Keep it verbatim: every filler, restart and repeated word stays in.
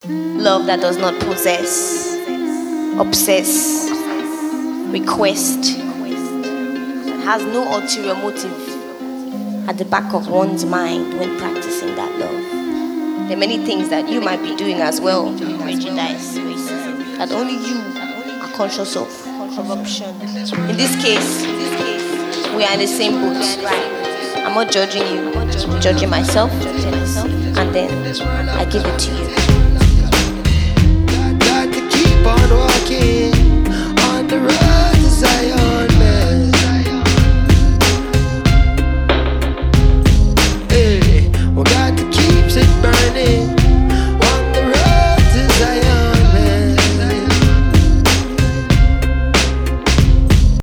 Love that does not possess, obsess, request, that has no ulterior motive at the back of one's mind when practicing that love. There are many things that you might be doing as well, prejudice, racism, that only you are conscious of. Corruption. In this case, we are in the same boat. Right? I'm not judging you, I'm judging myself, and then I give it to you.